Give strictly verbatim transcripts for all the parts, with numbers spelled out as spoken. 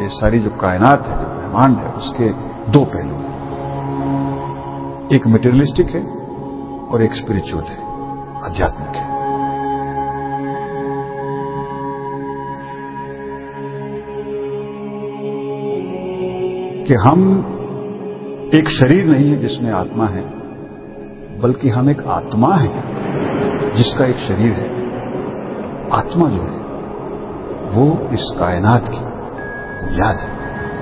ये सारी जो कायनात है, जो ब्रह्मांड है, उसके दो पहलू हैं। एक मटेरियलिस्टिक है और एक स्पिरिचुअल है, आध्यात्मिक है। कि हम एक शरीर नहीं है जिसमें आत्मा है, बल्कि हम एक आत्मा है जिसका एक शरीर है। आत्मा जो है वो इस कायनात की बुनियाद है।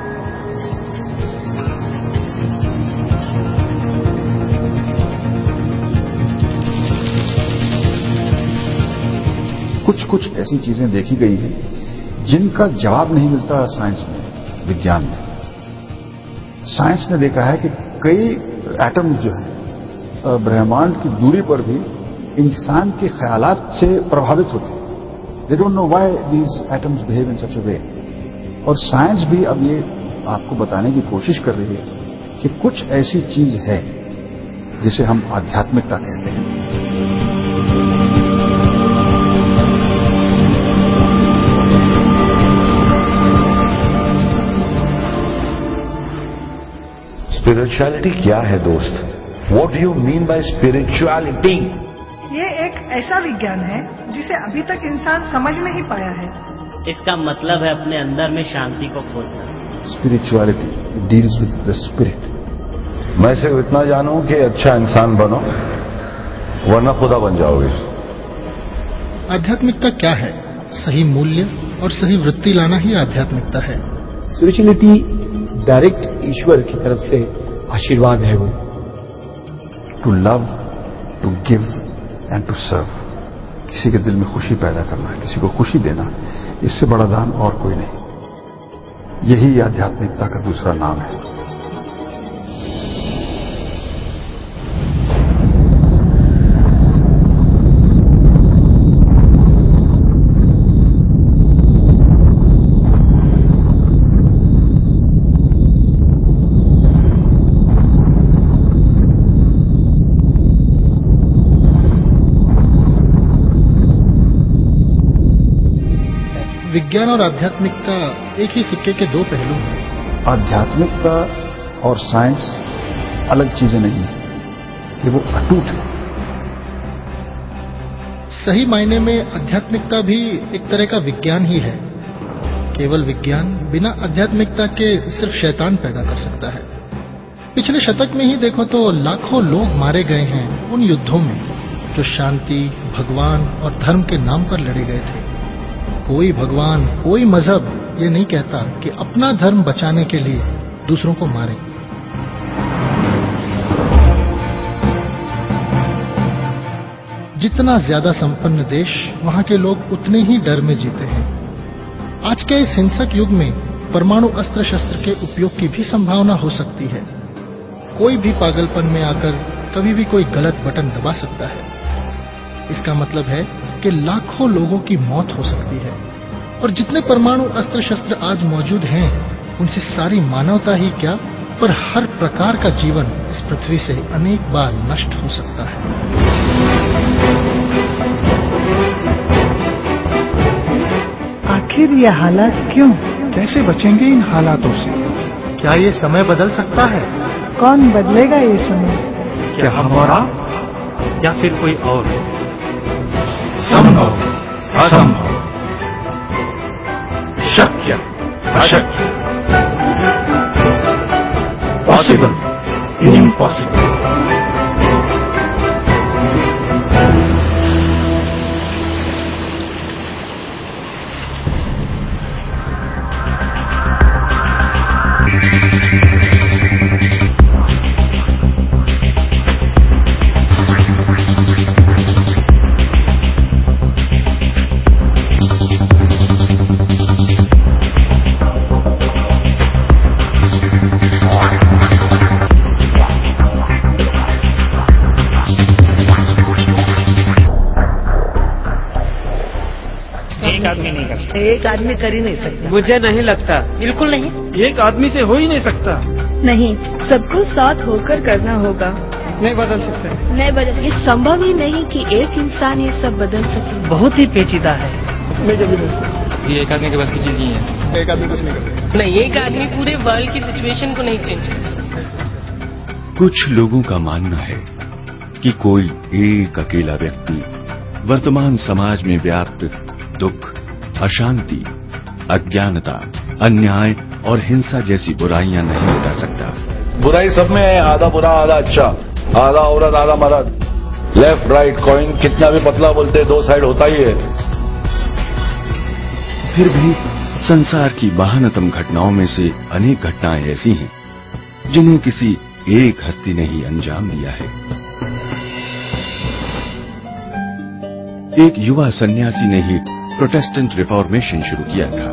कुछ कुछ ऐसी चीजें देखी गई हैं जिनका जवाब नहीं मिलता साइंस में, विज्ञान में। साइंस ने देखा है कि कई एटम्स जो हैं ब्रह्मांड की दूरी पर भी इंसान के ख्यालात से प्रभावित होते हैं। They don't know why these atoms behave in such a way. और साइंस भी अब ये आपको बताने की कोशिश कर रही है कि कुछ ऐसी चीज है जिसे हम आध्यात्मिकता कहते हैं। स्पिरिचुअलिटी क्या है दोस्त? What do you mean by spirituality? ये एक ऐसा विज्ञान है जिसे अभी तक इंसान समझ नहीं पाया है। इसका मतलब है अपने अंदर में शांति को खोजना। Spirituality deals with the spirit. मैं सिर्फ इतना जानूं कि अच्छा इंसान बनो, वरना खुदा बन जाओगे। आध्यात्मिकता क्या है? सही मूल्य और सही वृत्ति लाना ही आध्यात्मिकता है। स्पिरिचुअलिटी डायरेक्ट ईश्वर की तरफ से आशीर्वाद है। वो to love, to give and to serve. किसी के दिल में खुशी पैदा करना, किसी को खुशी देना, इससे बड़ा दान और कोई नहीं। यही आध्यात्मिकता का दूसरा नाम है। विज्ञान और आध्यात्मिकता एक ही सिक्के के दो पहलू हैं। आध्यात्मिकता और साइंस अलग चीजें नहीं है कि वो अटूट है। सही मायने में आध्यात्मिकता भी एक तरह का विज्ञान ही है। केवल विज्ञान बिना आध्यात्मिकता के सिर्फ शैतान पैदा कर सकता है। पिछले शतक में ही देखो तो लाखों लोग मारे गए हैं उन युद्धों में जो शांति, भगवान और धर्म के नाम पर लड़े गए थे। कोई भगवान, कोई मजहब ये नहीं कहता कि अपना धर्म बचाने के लिए दूसरों को मारें। जितना ज्यादा संपन्न देश, वहां के लोग उतने ही डर में जीते हैं। आज के इस हिंसक युग में परमाणु अस्त्र शस्त्र के उपयोग की भी संभावना हो सकती है। कोई भी पागलपन में आकर कभी भी कोई गलत बटन दबा सकता है। इसका मतलब है कि लाखों लोगों की मौत हो सकती है। और जितने परमाणु अस्त्र शस्त्र आज मौजूद हैं, उनसे सारी मानवता ही क्या, पर हर प्रकार का जीवन इस पृथ्वी से अनेक बार नष्ट हो सकता है। आखिर ये हालात क्यों? कैसे बचेंगे इन हालातों से? क्या ये समय बदल सकता है? कौन बदलेगा ये समय? क्या हमारा या फिर कोई और? संभव, असंभव, शक्य, अशक्य, पॉसिबल, इम्पॉसिबल। एक आदमी नहीं कर सकता। एक आदमी कर ही नहीं सकता। मुझे नहीं लगता। बिल्कुल नहीं। एक आदमी से हो ही नहीं सकता। नहीं, सबको साथ होकर करना होगा। नहीं बदल सकते। नहीं बदल, ये संभव ही नहीं कि एक इंसान ये सब बदल सके। बहुत ही पेचीदा है। मैं जब ये एक आदमी के बस की चीज नहीं है। एक आदमी कुछ नहीं कर सकता। नहीं, एक आदमी पूरे वर्ल्ड की सिचुएशन को नहीं चेंज कर सकता। कुछ लोगों का मानना है कि कोई एक अकेला व्यक्ति वर्तमान समाज में व्याप्त दुख, अशांति, अज्ञानता, अन्याय और हिंसा जैसी बुराइयां नहीं मिटा सकता। बुराई सब में है, आधा बुरा आधा अच्छा, आधा औरत आधा मर्द, लेफ्ट राइट कॉइन कितना भी पतला बोलते दो साइड होता ही है। फिर भी संसार की महानतम घटनाओं में से अनेक घटनाएं ऐसी हैं जिन्हें किसी एक हस्ती ने ही अंजाम दिया है। एक युवा सन्यासी ने ही प्रोटेस्टेंट रिफॉर्मेशन शुरू किया था।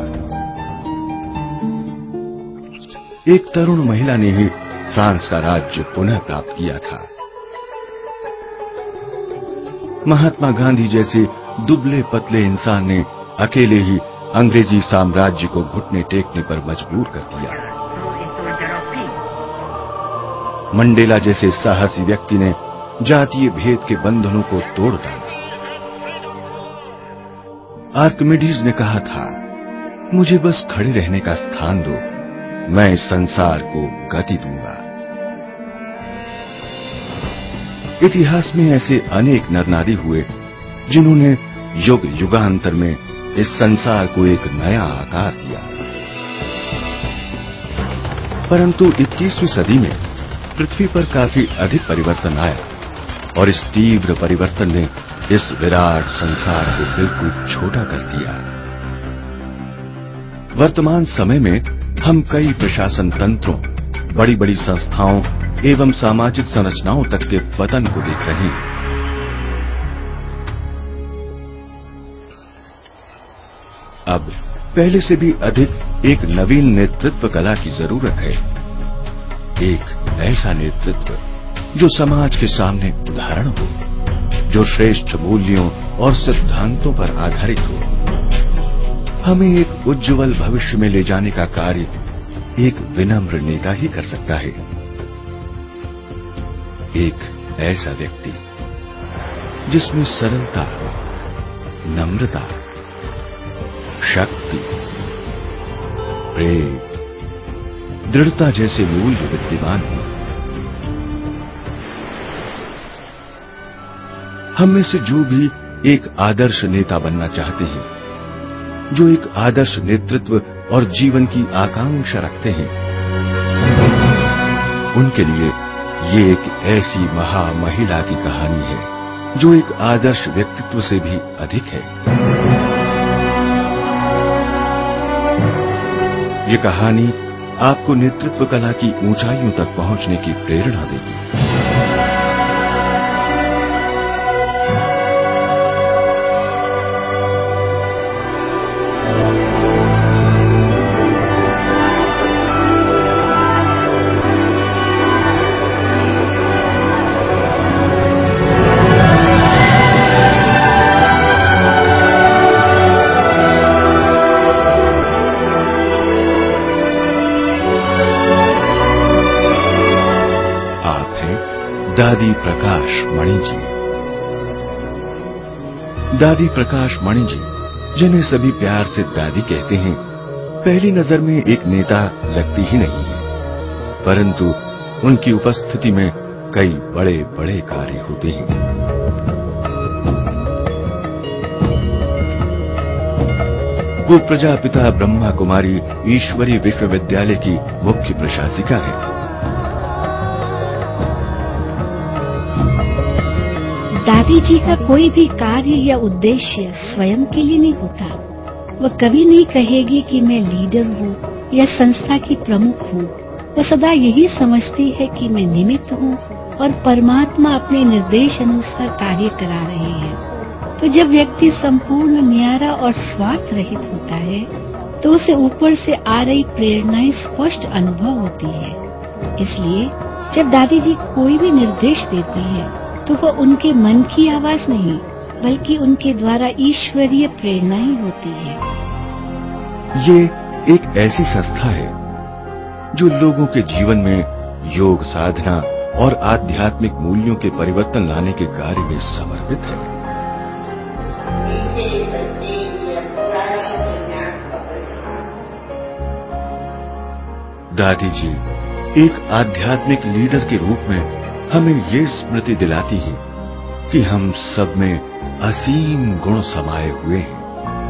एक तरुण महिला ने ही फ्रांस का राज्य पुनः प्राप्त किया था। महात्मा गांधी जैसे दुबले पतले इंसान ने अकेले ही अंग्रेजी साम्राज्य को घुटने टेकने पर मजबूर कर दिया। मंडेला जैसे साहसी व्यक्ति ने जातीय भेद के बंधनों को तोड़ डाला। आर्किमिडीज ने कहा था, मुझे बस खड़े रहने का स्थान दो, मैं इस संसार को गति दूंगा। इतिहास में ऐसे अनेक नर नारी हुए जिन्होंने युग युगांतर में इस संसार को एक नया आकार दिया। परंतु इक्कीसवीं सदी में पृथ्वी पर काफी अधिक परिवर्तन आया और इस तीव्र परिवर्तन ने इस विराट संसार को बिल्कुल छोटा कर दिया। वर्तमान समय में हम कई प्रशासन तंत्रों, बड़ी बड़ी संस्थाओं एवं सामाजिक संरचनाओं तक के पतन को देख रहे हैं। अब पहले से भी अधिक एक नवीन नेतृत्व कला की जरूरत है। एक ऐसा नेतृत्व जो समाज के सामने उदाहरण हो, जो श्रेष्ठ मूल्यों और सिद्धांतों पर आधारित हो। हमें एक उज्जवल भविष्य में ले जाने का कार्य एक विनम्र नेता ही कर सकता है। एक ऐसा व्यक्ति जिसमें सरलता, नम्रता, शक्ति, प्रेम, दृढ़ता जैसे मूल्य विद्यमान हो। हम में से जो भी एक आदर्श नेता बनना चाहते हैं, जो एक आदर्श नेतृत्व और जीवन की आकांक्षा रखते हैं, उनके लिए ये एक ऐसी महामहिला की कहानी है जो एक आदर्श व्यक्तित्व से भी अधिक है। ये कहानी आपको नेतृत्व कला की ऊंचाइयों तक पहुंचने की प्रेरणा देगी। दादी प्रकाश मणि जी। दादी प्रकाश मणि जी, जिन्हें सभी प्यार से दादी कहते हैं, पहली नजर में एक नेता लगती ही नहीं है, परंतु उनकी उपस्थिति में कई बड़े बड़े कार्य होते हैं। वो प्रजापिता ब्रह्मा कुमारी ईश्वरी विश्वविद्यालय की मुख्य प्रशासिका है। दादी जी का कोई भी कार्य या उद्देश्य स्वयं के लिए नहीं होता। वह कभी नहीं कहेगी कि मैं लीडर हूँ या संस्था की प्रमुख हूँ। वह सदा यही समझती है कि मैं निमित्त हूँ और परमात्मा अपने निर्देश अनुसार कार्य करा रहे हैं। तो जब व्यक्ति संपूर्ण न्यारा और स्वार्थ रहित होता है तो उसे ऊपर से आ रही प्रेरणाएं स्पष्ट अनुभव होती है। इसलिए जब दादी जी कोई भी निर्देश देती है तो वह उनके मन की आवाज नहीं बल्कि उनके द्वारा ईश्वरीय प्रेरणा ही होती है। ये एक ऐसी संस्था है जो लोगों के जीवन में योग साधना और आध्यात्मिक मूल्यों के परिवर्तन लाने के कार्य में समर्पित है। दादी जी एक आध्यात्मिक लीडर के रूप में हमें ये स्मृति दिलाती है कि हम सब में असीम गुण समाये हुए हैं।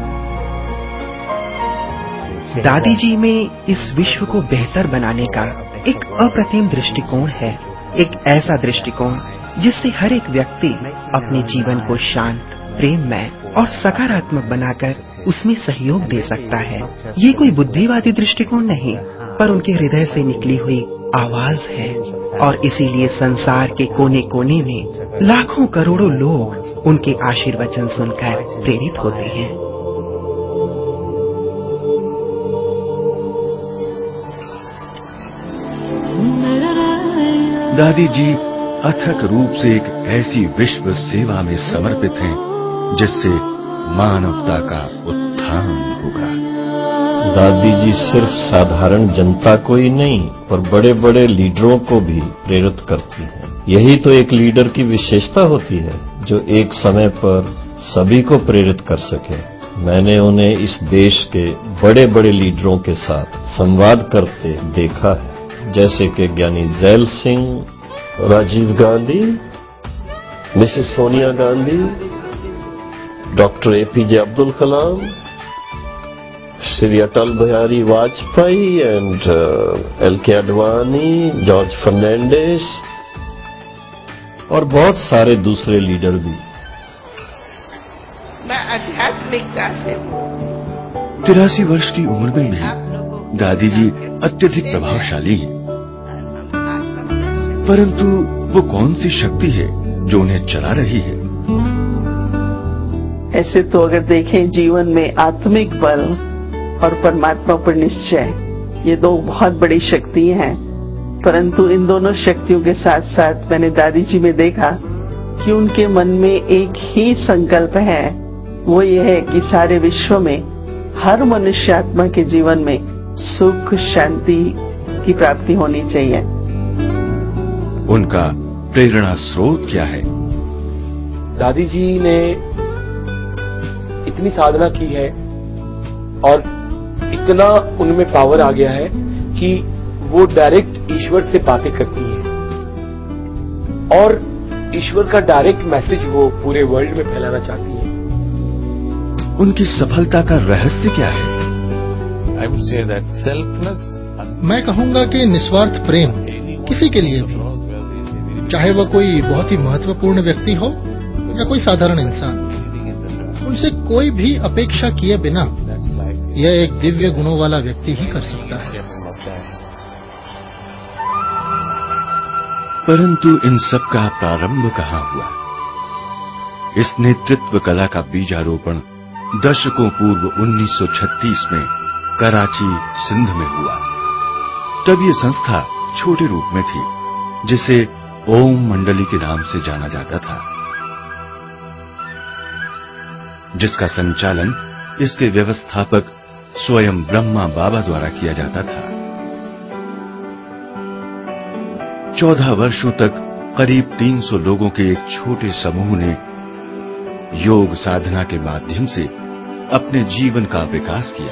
दादी जी में इस विश्व को बेहतर बनाने का एक अप्रतिम दृष्टिकोण है, एक ऐसा दृष्टिकोण जिससे हर एक व्यक्ति अपने जीवन को शांत, प्रेममय और सकारात्मक बनाकर उसमें सहयोग दे सकता है। ये कोई बुद्धिवादी दृष्टिकोण नहीं, पर उनके हृदय से निकली हुई आवाज है और इसीलिए संसार के कोने कोने में लाखों करोड़ों लोग उनके आशीर्वचन सुनकर प्रेरित होते हैं। दादी जी अथक रूप से एक ऐसी विश्व सेवा में समर्पित हैं जिससे मानवता का उत्थान होगा। दादी जी सिर्फ साधारण जनता को ही नहीं पर बड़े बड़े लीडरों को भी प्रेरित करती हैं। यही तो एक लीडर की विशेषता होती है जो एक समय पर सभी को प्रेरित कर सके। मैंने उन्हें इस देश के बड़े बड़े लीडरों के साथ संवाद करते देखा है, जैसे कि Giani Zail Singh, Rajiv Gandhi, mrs Sonia Gandhi, doctor A P J Abdul Kalam, Shri Atal Bihari Vajpayee and L K Advani, George Fernandes और बहुत सारे दूसरे लीडर भी। मैं आध्यात्मिकता से तिरासी वर्ष की उम्र में भी दादी जी अत्यधिक प्रभावशाली हैं। परंतु वो कौन सी शक्ति है जो उन्हें चला रही है? ऐसे तो अगर देखें जीवन में आत्मिक बल और परमात्मा पर निश्चय, ये दो बहुत बड़ी शक्तियां हैं। परंतु इन दोनों शक्तियों के साथ साथ मैंने दादी जी में देखा कि उनके मन में एक ही संकल्प है, वो ये है कि सारे विश्व में हर मनुष्य आत्मा के जीवन में सुख शांति की प्राप्ति होनी चाहिए। उनका प्रेरणा स्रोत क्या है? दादी जी ने इतनी साधना की है और इतना उनमें पावर आ गया है कि वो डायरेक्ट ईश्वर से बातें करती हैं और ईश्वर का डायरेक्ट मैसेज वो पूरे वर्ल्ड में फैलाना चाहती हैं। उनकी सफलता का रहस्य क्या है? I would say that selfless, मैं कहूंगा कि निस्वार्थ प्रेम किसी के लिए भी, चाहे वह कोई बहुत ही महत्वपूर्ण व्यक्ति हो या कोई साधारण इंसान, उनसे कोई भी अपेक्षा किए बिना यह एक दिव्य गुणों वाला व्यक्ति ही कर सकता है। परंतु इन सब का प्रारंभ कहाँ हुआ? इस नेतृत्व कला का बीजारोपण दशकों पूर्व उन्नीस सौ छत्तीस में कराची, सिंध में हुआ। तब ये संस्था छोटे रूप में थी, जिसे ओम मंडली के नाम से जाना जाता था, जिसका संचालन इसके व्यवस्थापक स्वयं ब्रह्मा बाबा द्वारा किया जाता था। चौदह वर्षों तक करीब तीन सौ लोगों के एक छोटे समूह ने योग साधना के माध्यम से अपने जीवन का विकास किया।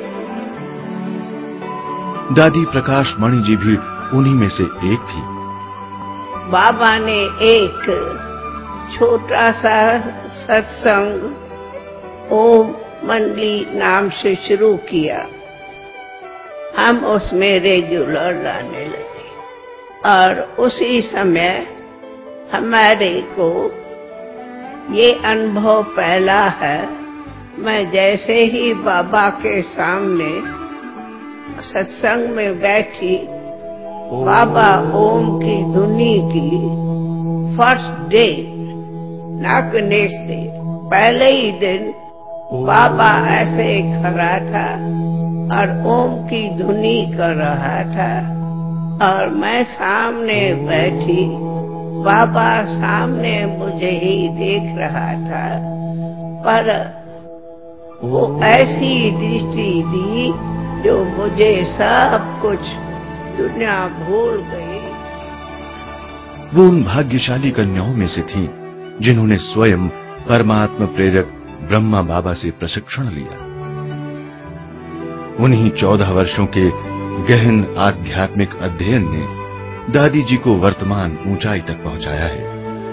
दादी प्रकाश मणि जी भी उन्हीं में से एक थी। बाबा ने एक छोटा सा सत्संग ओम मंडली नाम से शुरू किया। हम उसमें रेगुलर लाने लगे और उसी समय हमारे को ये अनुभव पहला है। मैं जैसे ही बाबा के सामने सत्संग में बैठी, बाबा ओम की धुनी की फर्स्ट डे, ना कि नेक्स्ट डे, पहले ही दिन बाबा ऐसे खड़ा था और ओम की धुनी कर रहा था और मैं सामने बैठी, बाबा सामने मुझे ही देख रहा था, पर वो ऐसी दृष्टि दी जो मुझे सब कुछ दुनिया भूल गई। वो उन भाग्यशाली कन्याओं में से थीं जिन्होंने स्वयं परमात्मा प्रेरक ब्रह्मा बाबा से प्रशिक्षण लिया। उन्हीं चौदह वर्षों के गहन आध्यात्मिक अध्ययन ने दादी जी को वर्तमान ऊंचाई तक पहुंचाया है।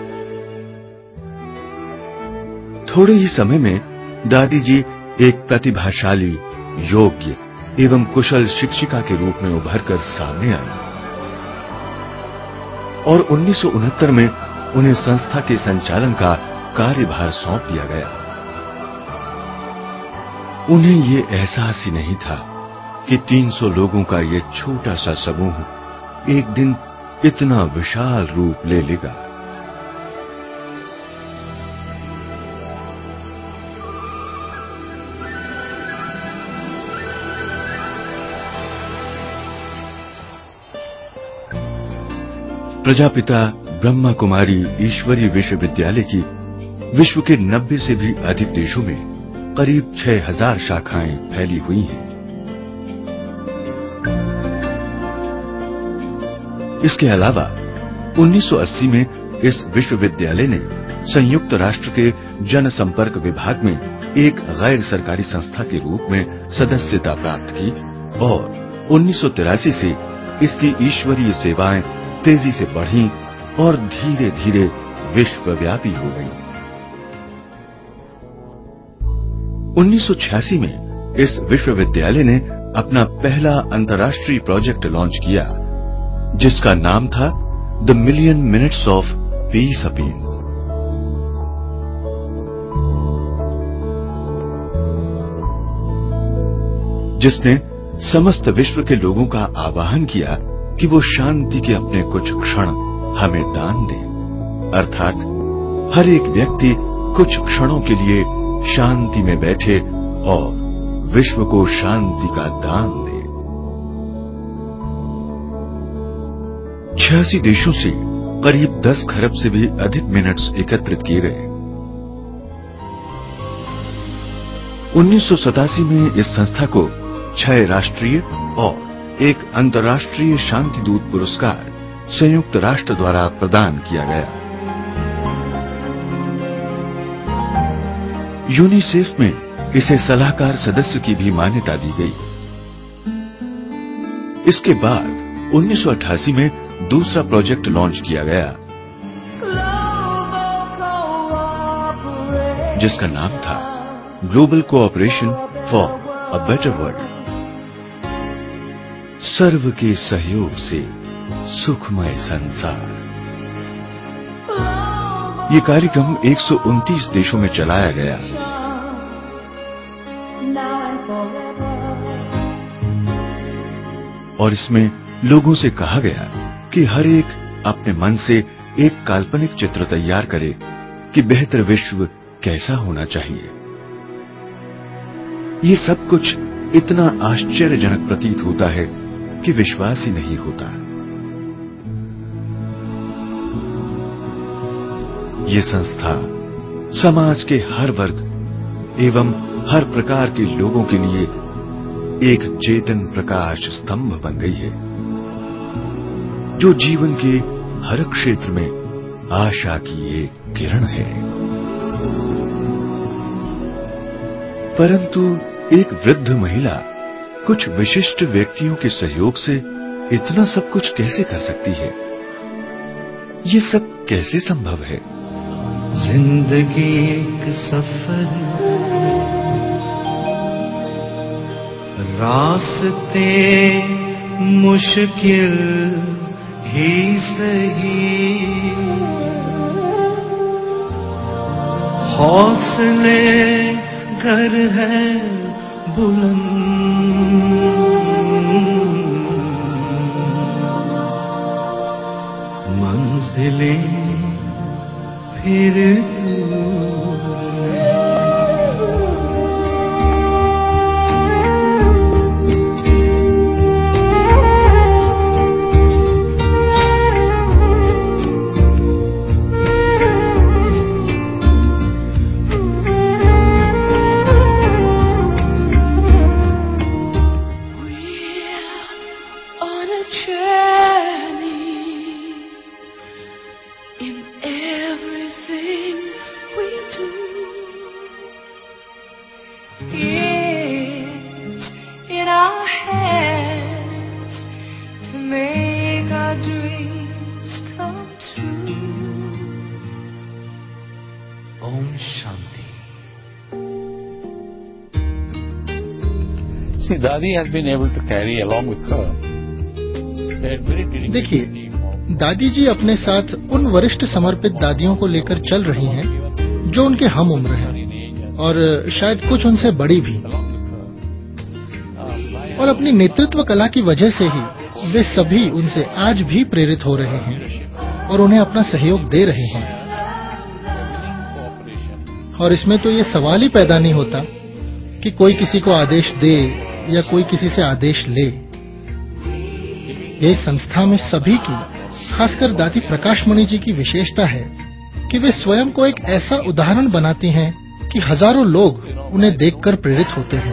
थोड़े ही समय में दादी जी एक प्रतिभाशाली, योग्य एवं कुशल शिक्षिका के रूप में उभरकर सामने आई और उन्नीस सौ उनहत्तर में उन्हें संस्था के संचालन का कार्यभार सौंप दिया गया। उन्हें ये एहसास ही नहीं था कि तीन सौ लोगों का ये छोटा सा समूह एक दिन इतना विशाल रूप ले लेगा। प्रजापिता ब्रह्मा कुमारी ईश्वरीय विश्वविद्यालय की विश्व के नब्बे से भी अधिक देशों में करीब छह हजार शाखाएं फैली हुई हैं। इसके अलावा उन्नीस सौ अस्सी में इस विश्वविद्यालय ने संयुक्त राष्ट्र के जनसंपर्क विभाग में एक गैर सरकारी संस्था के रूप में सदस्यता प्राप्त की और उन्नीस सौ तिरासी से इसकी ईश्वरीय सेवाएं तेजी से बढ़ी और धीरे धीरे विश्वव्यापी हो गई। उन्नीस सौ छियासी में इस विश्वविद्यालय ने अपना पहला अंतर्राष्ट्रीय प्रोजेक्ट लॉन्च किया, जिसका नाम था the million minutes of peace appeal. जिसने समस्त विश्व के लोगों का आह्वान किया कि वो शांति के अपने कुछ क्षण हमें दान दे, अर्थात हर एक व्यक्ति कुछ क्षणों के लिए शांति में बैठे और विश्व को शांति का दान दे। छियासी देशों से करीब दस खरब से भी अधिक मिनट्स एकत्रित किए गए। उन्नीस सौ सतासी में इस संस्था को छह राष्ट्रीय और एक अंतर्राष्ट्रीय शांति दूत पुरस्कार संयुक्त राष्ट्र द्वारा प्रदान किया गया। यूनिसेफ में इसे सलाहकार सदस्य की भी मान्यता दी गई। इसके बाद उन्नीस सौ अट्ठासी में दूसरा प्रोजेक्ट लॉन्च किया गया, जिसका नाम था global cooperation for a better world. सर्व के सहयोग से सुखमय संसार। ये कार्यक्रम एक सौ उनतीस देशों में चलाया गया। और इसमें लोगों से कहा गया कि हर एक अपने मन से एक काल्पनिक चित्र तैयार करे कि बेहतर विश्व कैसा होना चाहिए। ये सब कुछ इतना आश्चर्यजनक प्रतीत होता है कि विश्वास ही नहीं होता। ये संस्था समाज के हर वर्ग एवं हर प्रकार के लोगों के लिए एक चेतन प्रकाश स्तंभ बन गई है, जो जीवन के हर क्षेत्र में आशा की एक किरण है। परंतु एक वृद्ध महिला कुछ विशिष्ट व्यक्तियों के सहयोग से इतना सब कुछ कैसे कर सकती है? ये सब कैसे संभव है? जिंदगी एक सफर, रास्ते मुश्किल ही सही, हौसले घर है बुलंद, मंजिलें फिर In everything we See, Dadi has been able to carry along with her. देखिए, दादी जी अपने साथ उन वरिष्ठ समर्पित दादियों को लेकर चल रही हैं जो उनके हम उम्र हैं और शायद कुछ उनसे बड़ी भी। और अपनी नेतृत्व कला की वजह से ही वे सभी उनसे आज भी प्रेरित हो रहे हैं और उन्हें अपना सहयोग दे रहे हैं। और इसमें तो ये सवाल ही पैदा नहीं होता कि कोई किसी को आदेश दे या कोई किसी से आदेश ले। ये संस्था में सभी की, खासकर दादी प्रकाशमणि जी की विशेषता है कि वे स्वयं को एक ऐसा उदाहरण बनाती हैं कि हजारों लोग उन्हें देखकर प्रेरित होते हैं।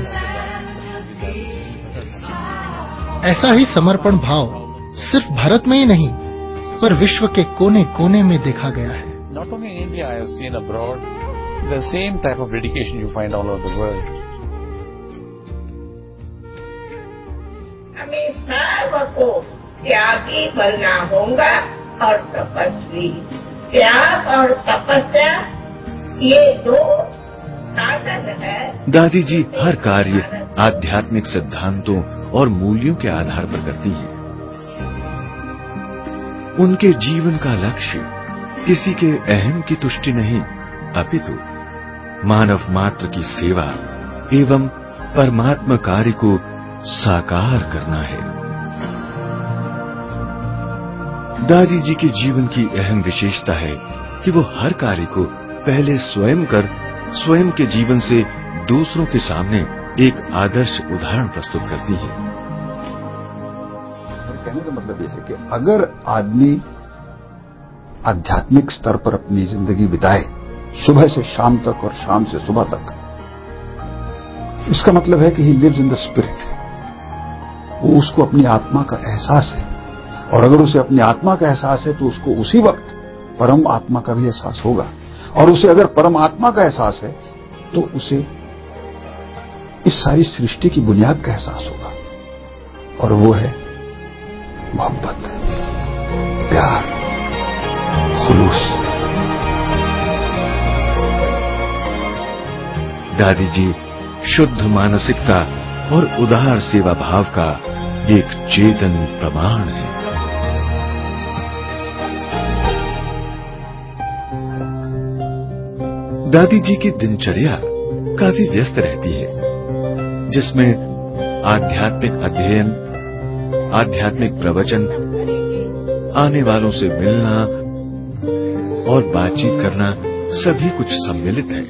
ऐसा ही समर्पण भाव सिर्फ भारत में ही नहीं, पर विश्व के कोने-कोने में देखा गया है। Not only in India, I have seen abroad the same type of dedication you find all over the world. हमें सबको त्यागी बनना होगा और तपस्वी। त्याग और तपस्या ये दो साधन है। दादी जी हर कार्य आध्यात्मिक सिद्धांतों और मूल्यों के आधार पर करती हैं। उनके जीवन का लक्ष्य किसी के अहम की तुष्टि नहीं, अपितु मानव मात्र की सेवा एवं परमात्मा कार्य को साकार करना है। दादी जी के जीवन की अहम विशेषता है कि वो हर कार्य को पहले स्वयं कर स्वयं के जीवन से दूसरों के सामने एक आदर्श उदाहरण प्रस्तुत करती है। कहने का मतलब यह है कि अगर आदमी आध्यात्मिक स्तर पर अपनी जिंदगी बिताए, सुबह से शाम तक और शाम से सुबह तक, इसका मतलब है कि he lives in the spirit. वो उसको अपनी आत्मा का एहसास है, और अगर उसे अपनी आत्मा का एहसास है तो उसको उसी वक्त परम आत्मा का भी एहसास होगा, और उसे अगर परम आत्मा का एहसास है तो उसे इस सारी सृष्टि की बुनियाद का एहसास होगा, और वो है मोहब्बत, प्यार, खुलूस। दादी जी शुद्ध मानसिकता और उदार सेवा भाव का एक चेतन प्रमाण है। दादी जी की दिनचर्या काफी व्यस्त रहती है, जिसमें आध्यात्मिक अध्ययन, आध्यात्मिक प्रवचन, आने वालों से मिलना और बातचीत करना सभी कुछ सम्मिलित है।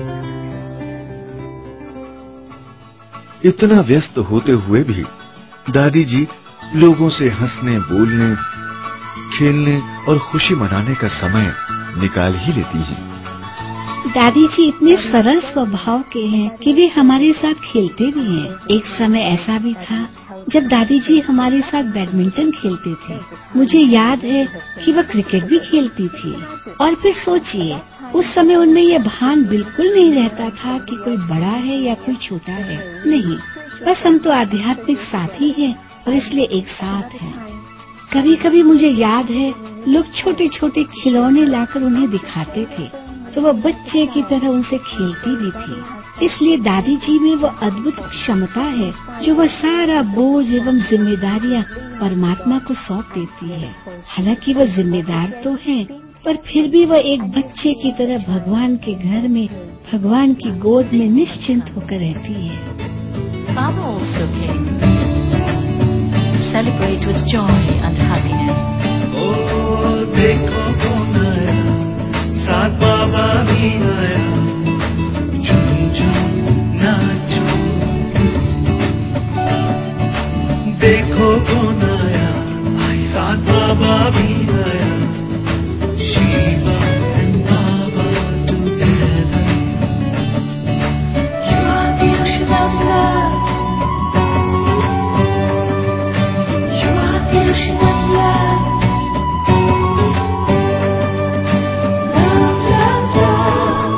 इतना व्यस्त होते हुए भी दादी जी लोगों से हंसने, बोलने, खेलने और खुशी मनाने का समय निकाल ही लेती हैं। दादी जी इतने सरल स्वभाव के हैं कि वे हमारे साथ खेलते भी हैं। एक समय ऐसा भी था जब दादी जी हमारे साथ बैडमिंटन खेलते थे। मुझे याद है कि वह क्रिकेट भी खेलती थी। और फिर सोचिए, उस समय उनमें यह भान बिल्कुल नहीं रहता था कि कोई बड़ा है या कोई छोटा है। नहीं, बस हम तो आध्यात्मिक साथी हैं और इसलिए एक साथ हैं। कभी कभी मुझे याद है लोग छोटे छोटे खिलौने लाकर उन्हें दिखाते थे तो वह बच्चे की तरह उनसे खेलती भी थी। इसलिए दादी जी में वो अद्भुत क्षमता है जो वह सारा बोझ एवं जिम्मेदारियां परमात्मा को सौंप देती है। हालांकि वह जिम्मेदार तो है, पर फिर भी वह एक बच्चे की तरह भगवान के घर में, भगवान की गोद में निश्चिंत होकर रहती है। Baba also came to celebrate with joy and happiness. Oh, देखो कौन आया, साथ बाबा भी आया, झूम झूम नाचो। देखो कौन आया, साथ बाबा भी आया, Shiva and Baba together. You are the ocean of love. You are the ocean of love. Love, love, love.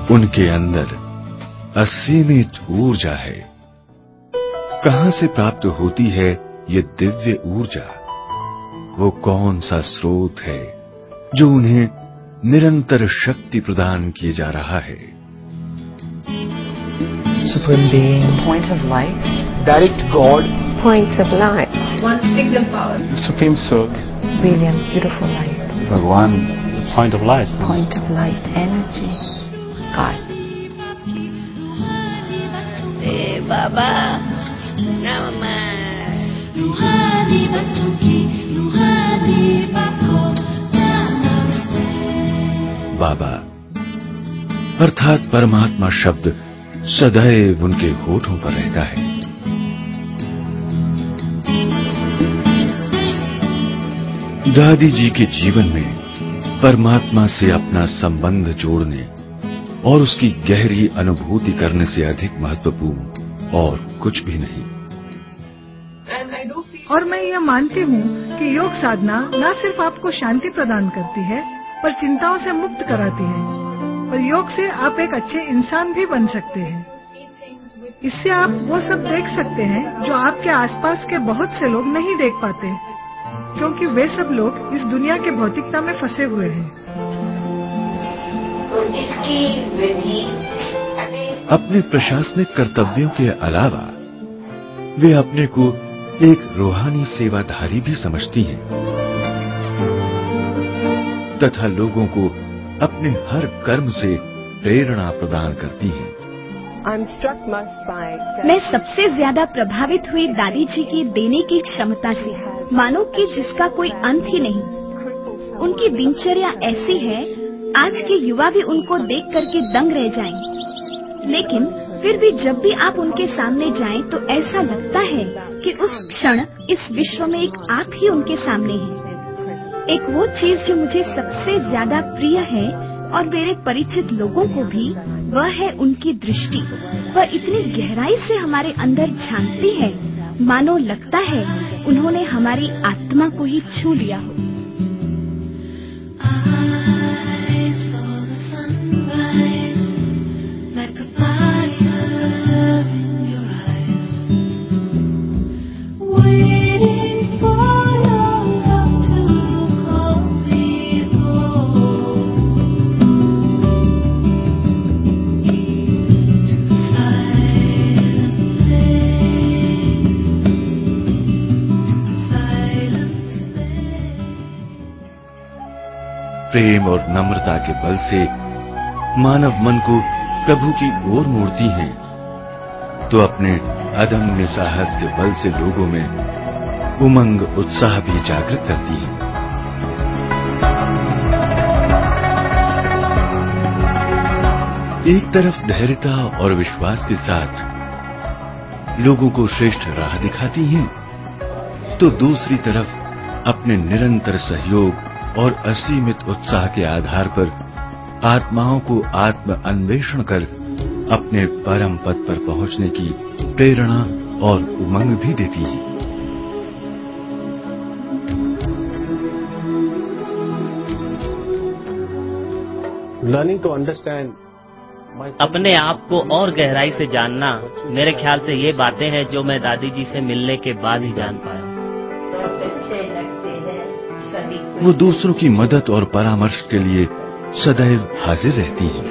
उनके अंदर असीमित ऊर्जा है। कहां से प्राप्त होती है ये दिव्य ऊर्जा? वो कौन सा स्रोत है जो उन्हें निरंतर शक्ति प्रदान किए जा रहा है? Supreme Being, Point of Light, Direct God, Point of Light, One Signal Power, Supreme Source, Brilliant, Beautiful Light, भगवान, Point of Light, Point of Light, Energy, God. ए बाबा नामा बाबा अर्थात परमात्मा शब्द सदैव उनके होठों पर रहता है। दादी जी के जीवन में परमात्मा से अपना संबंध जोड़ने और उसकी गहरी अनुभूति करने से अधिक महत्वपूर्ण और कुछ भी नहीं। और मैं यह मानती हूँ कि योग साधना न सिर्फ आपको शांति प्रदान करती है पर चिंताओं से मुक्त कराती है, और योग से आप एक अच्छे इंसान भी बन सकते हैं। इससे आप वो सब देख सकते हैं जो आपके आसपास के बहुत से लोग नहीं देख पाते, क्योंकि वे सब लोग इस दुनिया के भौतिकता में फंसे हुए हैं। तो इसकी विधि अपने प्रशासनिक कर्तव्यों के अलावा वे अपने को एक रूहानी सेवाधारी भी समझती हैं तथा लोगों को अपने हर कर्म से प्रेरणा प्रदान करती हैं। मैं सबसे ज्यादा प्रभावित हुई दादी जी की देने की क्षमता से, मानो कि जिसका कोई अंत ही नहीं। उनकी दिनचर्या ऐसी है, आज के युवा भी उनको देख करके दंग रह जाएं। लेकिन फिर भी जब भी आप उनके सामने जाएं तो ऐसा लगता है कि उस क्षण इस विश्व में एक आप ही उनके सामने हैं। एक वो चीज जो मुझे सबसे ज्यादा प्रिय है और मेरे परिचित लोगों को भी, वह है उनकी दृष्टि। वह इतनी गहराई से हमारे अंदर झांकती है, मानो लगता है उन्होंने हमारी आत्मा को ही छू लिया हो। प्रेम और नम्रता के बल से मानव मन को प्रभु की ओर मोड़ती हैं, तो अपने अदम्य साहस के बल से लोगों में उमंग उत्साह भी जागृत करती हैं। एक तरफ धैर्यता और विश्वास के साथ लोगों को श्रेष्ठ राह दिखाती हैं, तो दूसरी तरफ अपने निरंतर सहयोग और असीमित उत्साह के आधार पर आत्माओं को आत्म अन्वेषण कर अपने परम पद पर पहुंचने की प्रेरणा और उमंग भी देती है। Learning to understand अपने आप को और गहराई से जानना, मेरे ख्याल से ये बातें हैं जो मैं दादी जी से मिलने के बाद ही जान पाया। वो दूसरों की मदद और परामर्श के लिए सदैव हाजिर रहती हैं।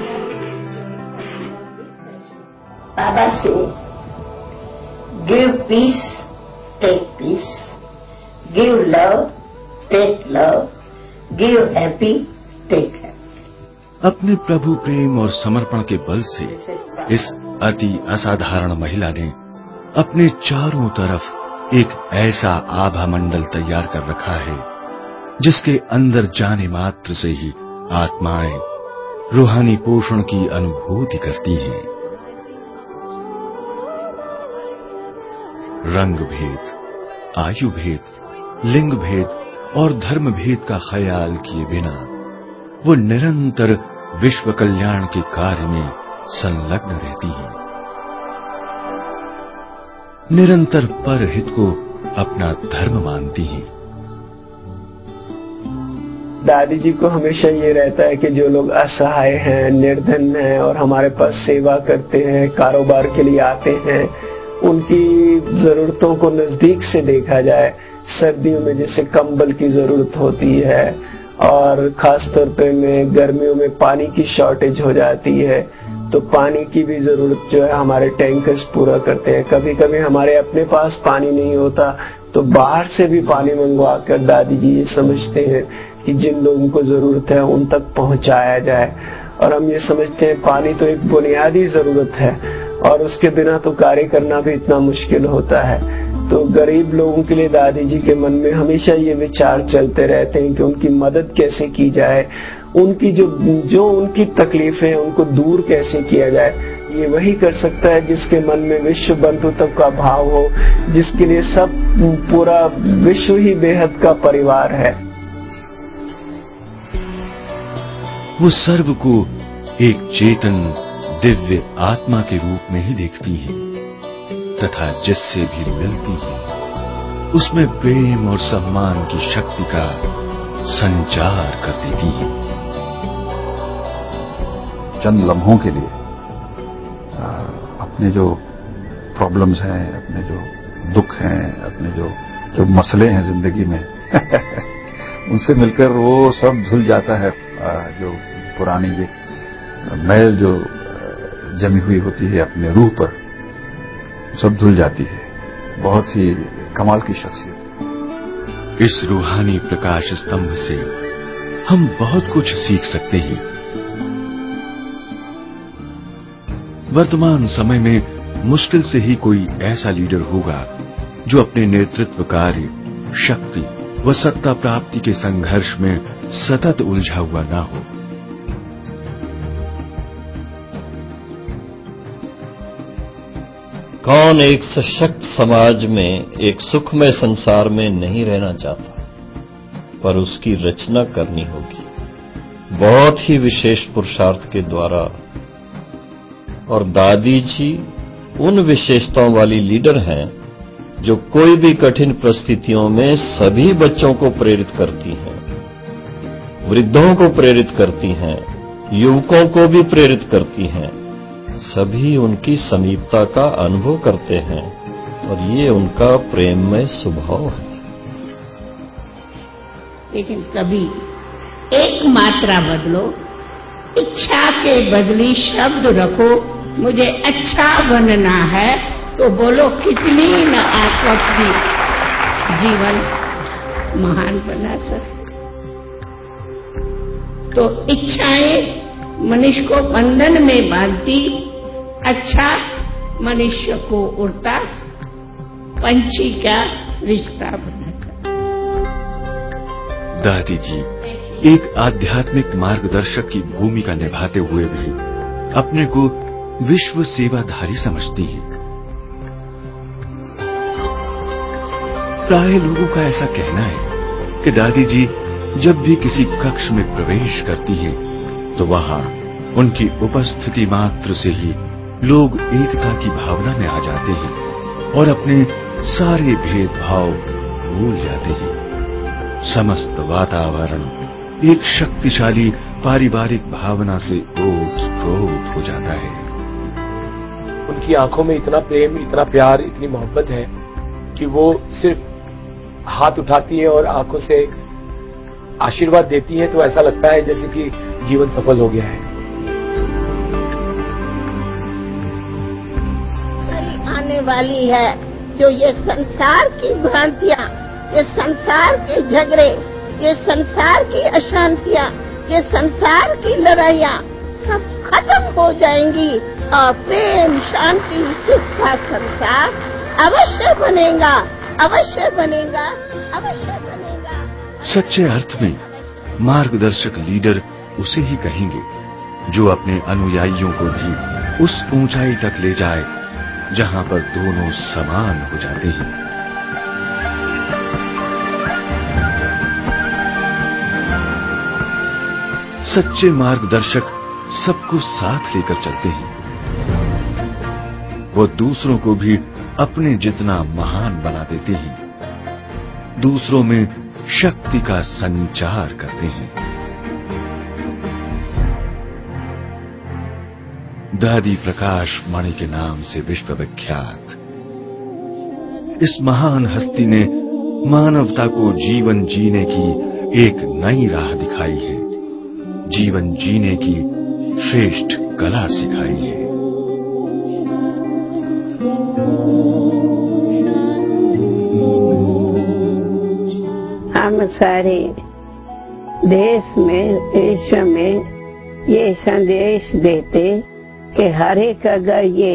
बाबा से give peace take peace, give love take love, give happy take happy. अपने प्रभु प्रेम और समर्पण के बल से इस अति असाधारण महिला ने अपने चारों तरफ एक ऐसा आभा मंडल तैयार कर रखा है जिसके अंदर जाने मात्र से ही आत्माएं रूहानी पोषण की अनुभूति करती हैं। रंग भेद, आयु भेद, लिंग भेद और धर्म भेद का ख्याल किए बिना वो निरंतर विश्व कल्याण के कार्य में संलग्न रहती हैं। निरंतर परहित को अपना धर्म मानती हैं। दादी जी को हमेशा ये रहता है कि जो लोग असहाय हैं, निर्धन हैं और हमारे पास सेवा करते हैं, कारोबार के लिए आते हैं, उनकी जरूरतों को नजदीक से देखा जाए। सर्दियों में जैसे कंबल की जरूरत होती है और खासतौर पे में गर्मियों में पानी की शॉर्टेज हो जाती है, तो पानी की भी जरूरत जो है हमारे टैंकर्स पूरा करते हैं। कभी कभी हमारे अपने पास पानी नहीं होता तो बाहर से भी पानी मंगवा कर दादी जी ये समझते हैं कि जिन लोगों को जरूरत है उन तक पहुंचाया जाए। और हम ये समझते हैं पानी तो एक बुनियादी जरूरत है और उसके बिना तो कार्य करना भी इतना मुश्किल होता है। तो गरीब लोगों के लिए दादी जी के मन में हमेशा ये विचार चलते रहते हैं कि उनकी मदद कैसे की जाए, उनकी जो जो उनकी तकलीफें हैं उनको दूर कैसे किया जाए। ये वही कर सकता है जिसके मन में विश्व बंधुत्व का भाव हो, जिसके लिए सब पूरा विश्व ही बेहद का परिवार है। वो सर्व को एक चेतन दिव्य आत्मा के रूप में ही देखती हैं तथा जिससे भी मिलती हैं उसमें प्रेम और सम्मान की शक्ति का संचार कर देती हैं। चंद लम्हों के लिए आ, अपने जो प्रॉब्लम्स हैं, अपने जो दुख हैं, अपने जो जो मसले हैं जिंदगी में उनसे मिलकर वो सब धुल जाता है। आ, जो पुरानी ये मैल जो जमी हुई होती है अपने रूह पर, सब धुल जाती है। बहुत ही कमाल की शख्सियत। इस रूहानी प्रकाश स्तंभ से हम बहुत कुछ सीख सकते हैं। वर्तमान समय में मुश्किल से ही कोई ऐसा लीडर होगा जो अपने नेतृत्व कार्य, शक्ति व सत्ता प्राप्ति के संघर्ष में सतत उलझा हुआ ना हो। कौन एक सशक्त समाज में, एक सुखमय संसार में नहीं रहना चाहता, पर उसकी रचना करनी होगी बहुत ही विशेष पुरुषार्थ के द्वारा। और दादी जी उन विशेषताओं वाली लीडर हैं जो कोई भी कठिन परिस्थितियों में सभी बच्चों को प्रेरित करती हैं, वृद्धों को प्रेरित करती हैं, युवकों को भी प्रेरित करती हैं। सभी उनकी समीपता का अनुभव करते हैं और ये उनका प्रेममय स्वभाव है। लेकिन कभी एक मात्रा बदलो, इच्छा के बदली शब्द रखो, मुझे अच्छा बनना है, तो बोलो कितनी न आप अपनी जीवन महान बना सकते। तो इच्छाएं मनुष्य को बंधन में बांधती, अच्छा मनुष्य को उड़ता पंछी का रिश्ता बनाता। दादी जी एक आध्यात्मिक मार्गदर्शक की भूमिका निभाते हुए भी अपने को विश्व सेवाधारी समझती हैं। प्राय लोगों का ऐसा कहना है कि दादी जी जब भी किसी कक्ष में प्रवेश करती हैं तो वहां उनकी उपस्थिति मात्र से ही लोग एकता की भावना में आ जाते हैं और अपने सारे भेदभाव भूल जाते हैं। समस्त वातावरण एक शक्तिशाली पारिवारिक भावना से ओत-प्रोत हो जाता है। उनकी आंखों में इतना प्रेम, इतना प्यार, इतनी मोहब्बत है कि वो सिर्फ हाथ उठाती है और आंखों से आशीर्वाद देती है तो ऐसा लगता है जैसे कि जीवन सफल हो गया है। आने वाली है जो ये संसार की भ्रांतियां, ये संसार के झगड़े, ये संसार की अशांतियां, ये संसार की लड़ाइयां सब खत्म हो जाएंगी और प्रेम, शांति, सुख का संसार अवश्य बनेगा, अवश्य बनेगा, अवश्य बनेगा। सच्चे अर्थ में मार्गदर्शक लीडर उसे ही कहेंगे जो अपने अनुयायियों को भी उस ऊंचाई तक ले जाए जहां पर दोनों समान हो जाते हैं। सच्चे मार्गदर्शक सबको साथ लेकर चलते हैं। वो दूसरों को भी अपने जितना महान बना देते हैं। दूसरों में शक्ति का संचार करते हैं। दादी प्रकाश मणि के नाम से विश्वविख्यात इस महान हस्ती ने मानवता को जीवन जीने की एक नई राह दिखाई है, जीवन जीने की श्रेष्ठ कला सिखाई है। हम सारे देश में विश्व में ये संदेश देते कि हर एक अगर ये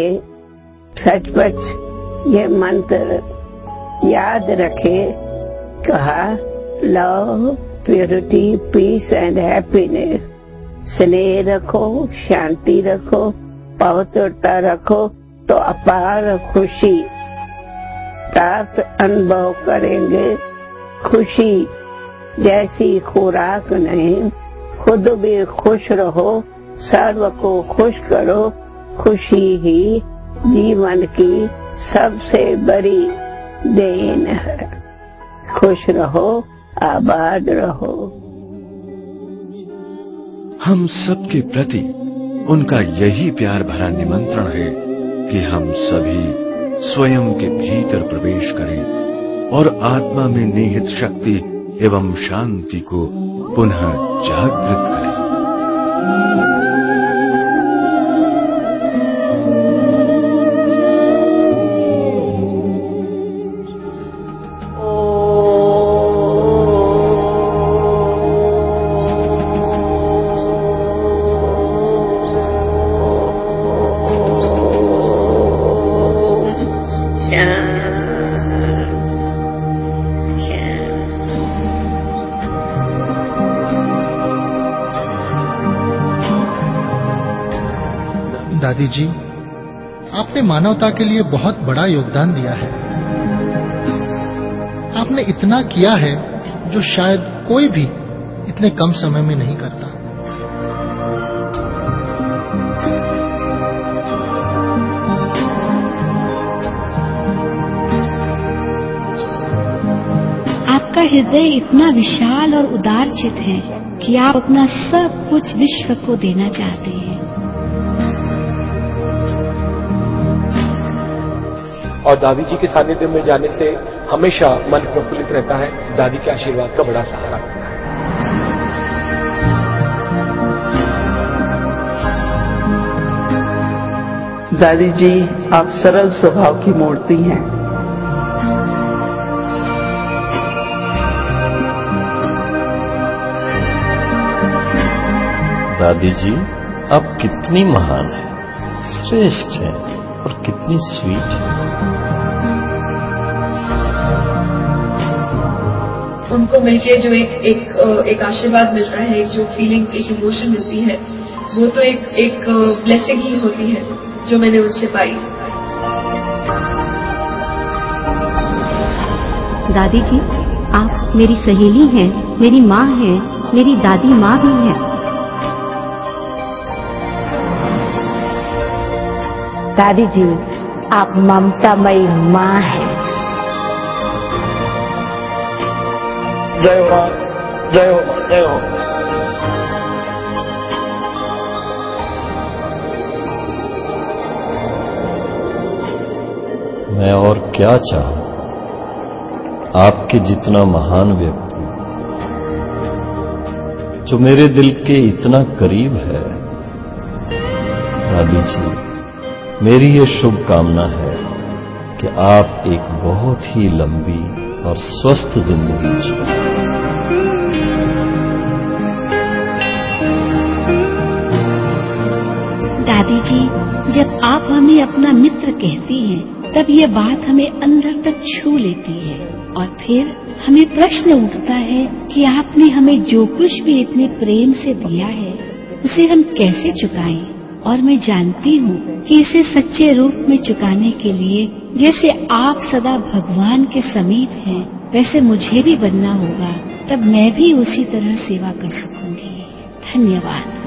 सचमुच ये मंत्र याद रखे, कहा love, purity, peace and happiness, स्नेह रखो, शांति रखो, पवित्रता रखो, तो अपार खुशी प्राप्त अनुभव करेंगे। खुशी जैसी खुराक नहीं, खुद भी खुश रहो, सर्व को खुश करो। खुशी ही जीवन की सबसे बड़ी देन है। खुश रहो, आबाद रहो। हम सबके प्रति उनका यही प्यार भरा निमंत्रण है कि हम सभी स्वयं के भीतर प्रवेश करें और आत्मा में निहित शक्ति एवं शांति को पुनः जागृत करें। दादी जी, आपने मानवता के लिए बहुत बड़ा योगदान दिया है। आपने इतना किया है जो शायद कोई भी इतने कम समय में नहीं करता। आपका हृदय इतना विशाल और उदारचित है कि आप अपना सब कुछ विश्व को देना चाहते हैं। और दादी जी के सानिध्य में जाने से हमेशा मन प्रफुल्लित रहता है। दादी के आशीर्वाद का बड़ा सहारा मिलता है। दादी जी, आप सरल स्वभाव की मूर्ति हैं। दादी जी, आप कितनी महान हैं, श्रेष्ठ हैं और कितनी स्वीट है। उनको मिलके जो एक एक एक आशीर्वाद मिलता है, एक जो फीलिंग, एक इमोशन मिलती है, वो तो एक एक ब्लेसिंग ही होती है जो मैंने उससे पाई। दादी जी, आप मेरी सहेली हैं, मेरी माँ हैं, मेरी दादी माँ भी हैं। दादी जी, आप ममतामयी माँ हैं। जय हो माँ, जय हो माँ, जय हो। मैं और क्या चाहूं, आपके जितना महान व्यक्ति जो मेरे दिल के इतना करीब है। दादी जी, मेरी ये शुभकामना है कि आप एक बहुत ही लंबी और स्वस्थ जिंदगी जिए। दादी जी, जब आप हमें अपना मित्र कहती हैं, तब ये बात हमें अंदर तक छू लेती है और फिर हमें प्रश्न उठता है कि आपने हमें जो कुछ भी इतने प्रेम से दिया है, उसे हम कैसे चुकाएं। और मैं जानती हूँ कि इसे सच्चे रूप में चुकाने के लिए जैसे आप सदा भगवान के समीप हैं, वैसे मुझे भी बनना होगा, तब मैं भी उसी तरह सेवा कर सकूंगी। धन्यवाद।